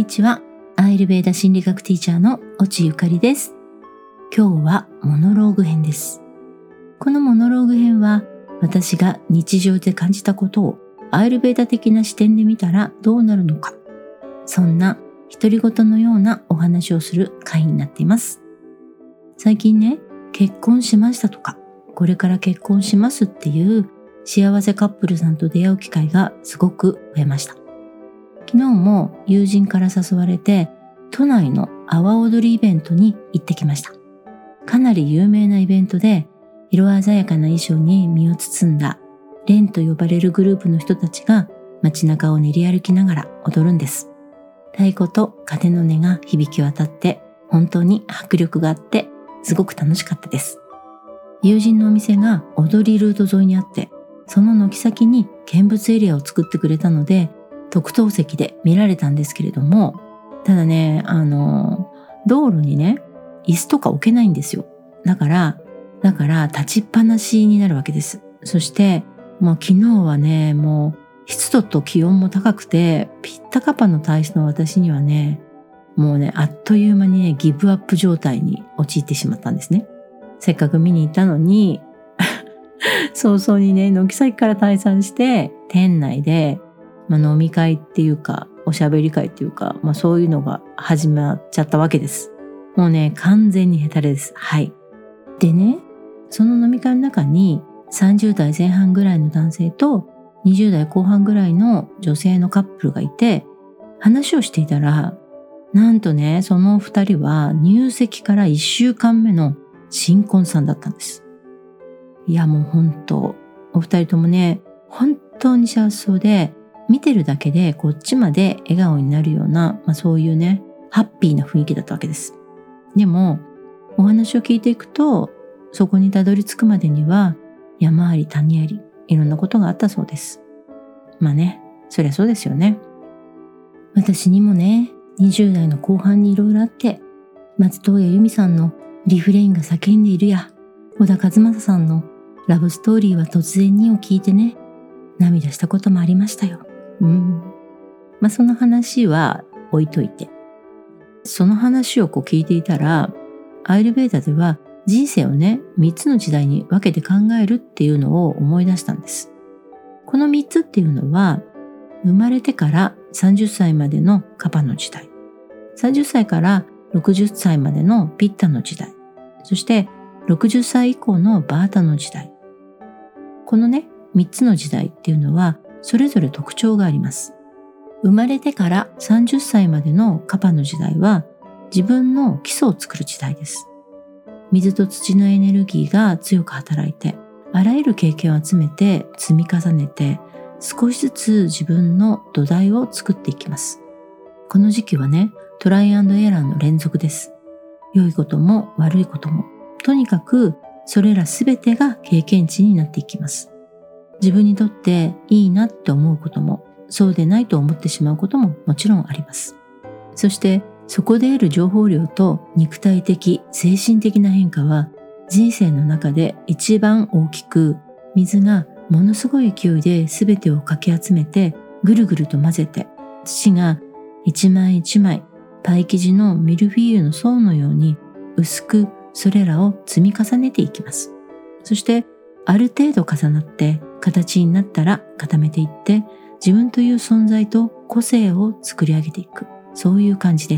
にちは。アーユルヴェーダ心理学ティーチャーの越智ゆかりです。今日はモノローグ編です。このモノローグ編は私が日常で感じたことをアーユルヴェーダ的な視点で見たらどうなるのか、そんな独り言のようなお話をする回になっています。最近ね、結婚しましたとか、これから結婚しますっていう幸せカップルさんと出会う機会がすごく増えました。昨日も友人から誘われて都内の阿波踊りイベントに行ってきました。かなり有名なイベントで色鮮やかな衣装に身を包んだ連と呼ばれるグループの人たちが街中を練り歩きながら踊るんです。太鼓と鐘の音が響き渡って本当に迫力があってすごく楽しかったです。友人のお店が踊りルート沿いにあって、その軒先に見物エリアを作ってくれたので特等席で見られたんですけれども、ただね、道路にね、椅子とか置けないんですよ。だから立ちっぱなしになるわけです。そして、昨日はね、湿度と気温も高くて、ピッタカパの体質の私にはね、あっという間にね、ギブアップ状態に陥ってしまったんですね。せっかく見に行ったのに、早々にね、軒先から退散して、店内で、飲み会っていうか、おしゃべり会っていうか、そういうのが始まっちゃったわけです。もうね、完全にヘタレです。はい。でね、その飲み会の中に30代前半ぐらいの男性と20代後半ぐらいの女性のカップルがいて、話をしていたら、なんとね、その2人は入籍から1週間目の新婚さんだったんです。いや、もう本当、お二人ともね、本当に幸せそうで、見てるだけでこっちまで笑顔になるような、そういうね、ハッピーな雰囲気だったわけです。でも、お話を聞いていくと、そこにたどり着くまでには、山あり谷あり、いろんなことがあったそうです。そりゃそうですよね。私にもね、20代の後半にいろいろあって、松任谷由実さんのリフレインが叫んでいるや、小田和正さんのラブストーリーは突然にを聞いてね、涙したこともありましたよ。その話は置いといて。その話を聞いていたら、アーユルヴェーダでは人生をね、3つの時代に分けて考えるっていうのを思い出したんです。この3つっていうのは、生まれてから30歳までのカパの時代、30歳から60歳までのピッタの時代、そして60歳以降のバータの時代。このね、3つの時代っていうのはそれぞれ特徴があります。生まれてから30歳までのカパの時代は自分の基礎を作る時代です。水と土のエネルギーが強く働いて、あらゆる経験を集めて積み重ねて、少しずつ自分の土台を作っていきます。この時期はね、トライアンドエラーの連続です。良いことも悪いことも、とにかくそれらすべてが経験値になっていきます。自分にとっていいなって思うことも、そうでないと思ってしまうことももちろんあります。そしてそこで得る情報量と肉体的、精神的な変化は人生の中で一番大きく、水がものすごい勢いで全てをかき集めてぐるぐると混ぜて、土が一枚一枚パイ生地のミルフィーユの層のように薄くそれらを積み重ねていきます。そしてある程度重なって形になったら固めていって、自分という存在と個性を作り上げていく、そういう感じです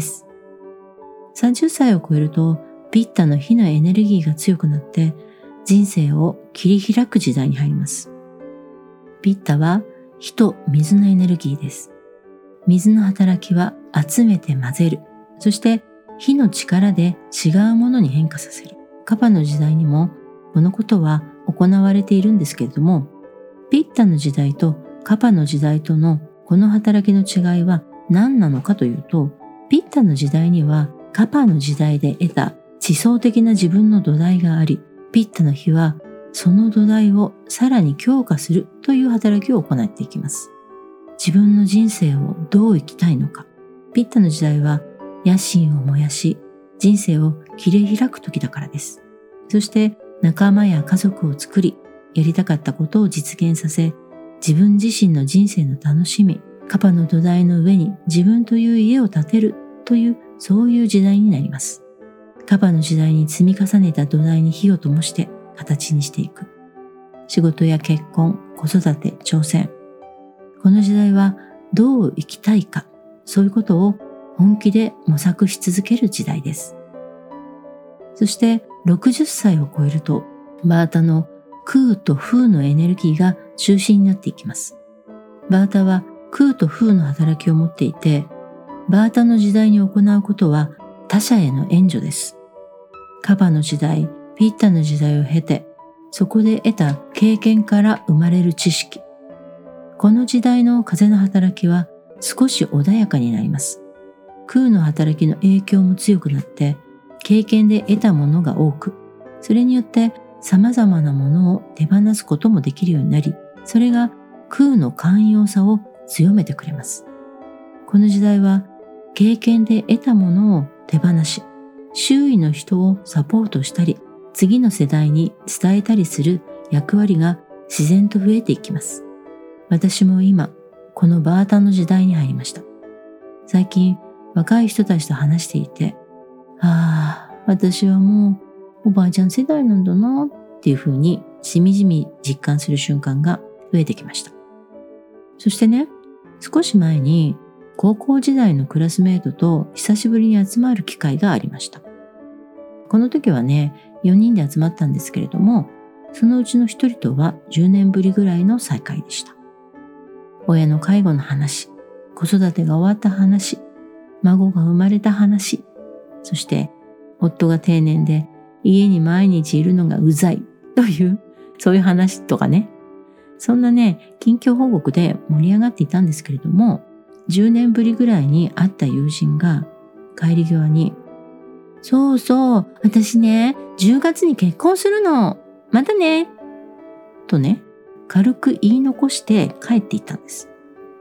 。30歳を超えるとピッタの火のエネルギーが強くなって人生を切り開く時代に入ります。ピッタは火と水のエネルギーです。水の働きは集めて混ぜる、そして火の力で違うものに変化させる。カパの時代にもこのことは行われているんですけれども、ピッタの時代とカパの時代とのこの働きの違いは何なのかというと、ピッタの時代にはカパの時代で得た地層的な自分の土台があり、ピッタの火はその土台をさらに強化するという働きを行っていきます。自分の人生をどう生きたいのか。ピッタの時代は野心を燃やし、人生を切り開く時だからです。そして仲間や家族を作り、やりたかったことを実現させ、自分自身の人生の楽しみ、 カパの土台の上に自分という家を建てるという、そういう時代になります。カパの時代に積み重ねた土台に火を灯して形にしていく。仕事や結婚、子育て、挑戦。この時代はどう生きたいか、そういうことを本気で模索し続ける時代です。そして60歳を超えると、バータの空と風のエネルギーが中心になっていきます。バータは空と風の働きを持っていて、バータの時代に行うことは他者への援助です。カパの時代、ピッタの時代を経て、そこで得た経験から生まれる知識。この時代の風の働きは少し穏やかになります。空の働きの影響も強くなって、経験で得たものが多く、それによって様々なものを手放すこともできるようになり、それが空の寛容さを強めてくれます。この時代は経験で得たものを手放し、周囲の人をサポートしたり、次の世代に伝えたりする役割が自然と増えていきます。私も今、このバータの時代に入りました。最近、若い人たちと話していて、私はもうおばあちゃん世代なんだなっていうふうにしみじみ実感する瞬間が増えてきました。そしてね、少し前に高校時代のクラスメートと久しぶりに集まる機会がありました。この時はね、4人で集まったんですけれども、そのうちの1人とは10年ぶりぐらいの再会でした。親の介護の話、子育てが終わった話、孫が生まれた話、そして夫が定年で家に毎日いるのがうざいというそういう話とかね。そんなね、近況報告で盛り上がっていたんですけれども、10年ぶりぐらいに会った友人が帰り際に、そうそう、私ね、10月に結婚するの。またね。とね、軽く言い残して帰っていったんです。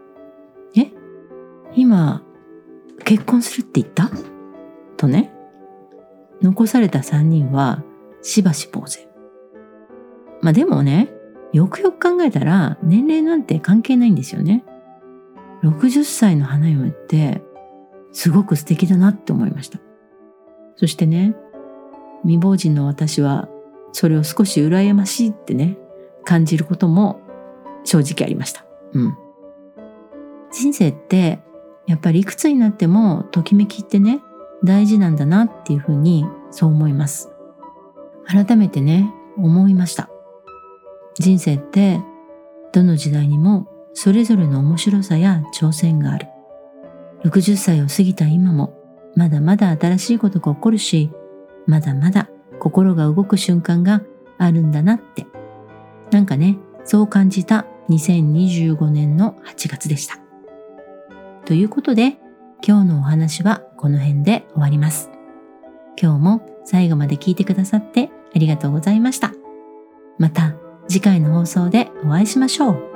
今、結婚するって言った？とね、残された3人はしばし呆然。でもね、よくよく考えたら年齢なんて関係ないんですよね。60歳の花嫁ってすごく素敵だなって思いました。そしてね、未亡人の私はそれを少し羨ましいってね、感じることも正直ありました。人生ってやっぱりいくつになってもときめきってね、大事なんだなっていうふうにそう思います。改めてね、思いました。人生ってどの時代にもそれぞれの面白さや挑戦がある。60歳を過ぎた今もまだまだ新しいことが起こるし、まだまだ心が動く瞬間があるんだなって。なんかね、そう感じた2025年の8月でした。ということで、今日のお話はこの辺で終わります。今日も最後まで聞いてくださってありがとうございました。また次回の放送でお会いしましょう。